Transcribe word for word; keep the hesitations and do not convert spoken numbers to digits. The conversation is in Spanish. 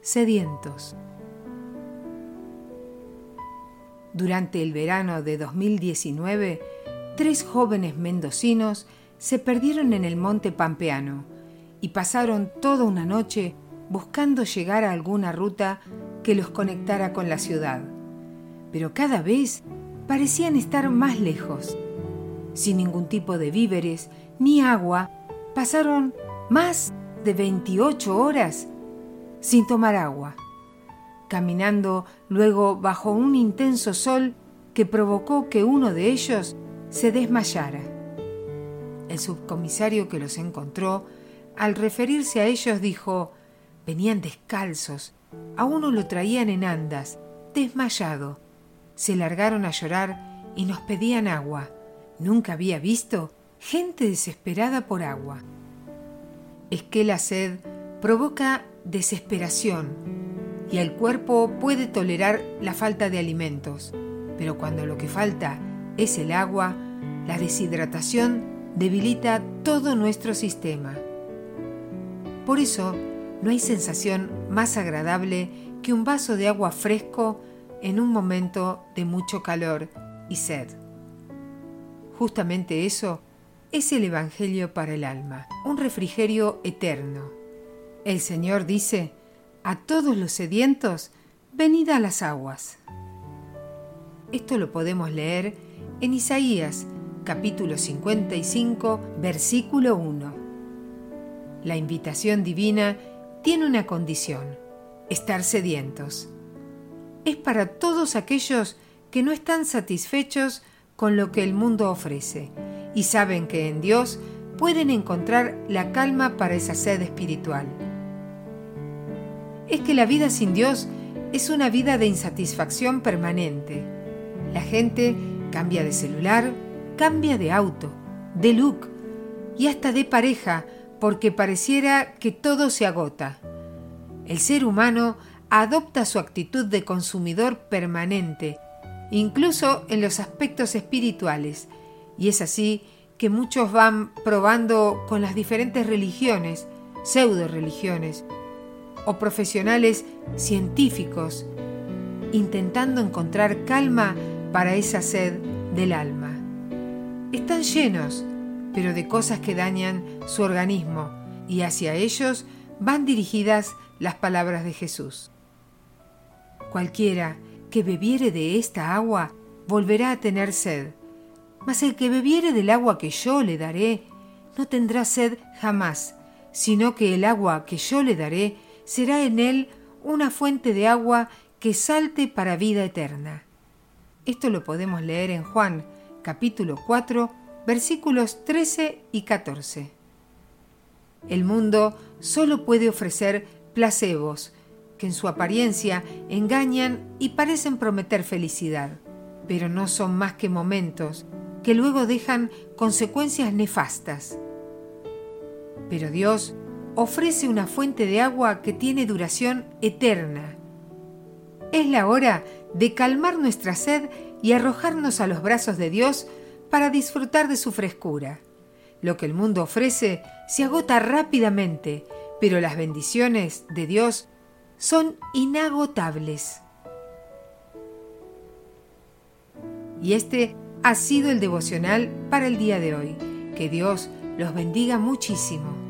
sedientos. Durante el verano de dos mil diecinueve, tres jóvenes mendocinos se perdieron en el monte pampeano y pasaron toda una noche buscando llegar a alguna ruta que los conectara con la ciudad. Pero cada vez parecían estar más lejos. Sin ningún tipo de víveres ni agua, pasaron más de veintiocho horas sin tomar agua, caminando luego bajo un intenso sol que provocó que uno de ellos se desmayara. El subcomisario que los encontró, al referirse a ellos, dijo: venían descalzos, a uno lo traían en andas, desmayado. Se largaron a llorar y nos pedían agua. Nunca había visto gente desesperada por agua. Es que la sed provoca desesperación y el cuerpo puede tolerar la falta de alimentos, pero cuando lo que falta es el agua, la deshidratación debilita todo nuestro sistema. Por eso, no hay sensación más agradable que un vaso de agua fresco en un momento de mucho calor y sed. Justamente eso es el Evangelio para el alma, un refrigerio eterno. El Señor dice: a todos los sedientos, venid a las aguas. Esto lo podemos leer en Isaías, capítulo cincuenta y cinco, versículo uno. La invitación divina tiene una condición: estar sedientos. Es para todos aquellos que no están satisfechos con lo que el mundo ofrece y saben que en Dios pueden encontrar la calma para esa sed espiritual. Es que la vida sin Dios es una vida de insatisfacción permanente. La gente cambia de celular, cambia de auto, de look y hasta de pareja, porque pareciera que todo se agota. El ser humano adopta su actitud de consumidor permanente, incluso en los aspectos espirituales, y es así que muchos van probando con las diferentes religiones, pseudo-religiones, o profesionales científicos, intentando encontrar calma para esa sed del alma. Están llenos, pero de cosas que dañan su organismo, y hacia ellos van dirigidas las palabras de Jesús. Cualquiera que bebiere de esta agua volverá a tener sed, mas el que bebiere del agua que yo le daré no tendrá sed jamás, sino que el agua que yo le daré será en él una fuente de agua que salte para vida eterna. Esto lo podemos leer en Juan, capítulo cuatro, versículos trece y catorce. El mundo solo puede ofrecer placebos, que en su apariencia engañan y parecen prometer felicidad, pero no son más que momentos que luego dejan consecuencias nefastas. Pero Dios ofrece una fuente de agua que tiene duración eterna. Es la hora de calmar nuestra sed y arrojarnos a los brazos de Dios para disfrutar de su frescura. Lo que el mundo ofrece se agota rápidamente, pero las bendiciones de Dios son inagotables. Y este ha sido el devocional para el día de hoy. Que Dios los bendiga muchísimo.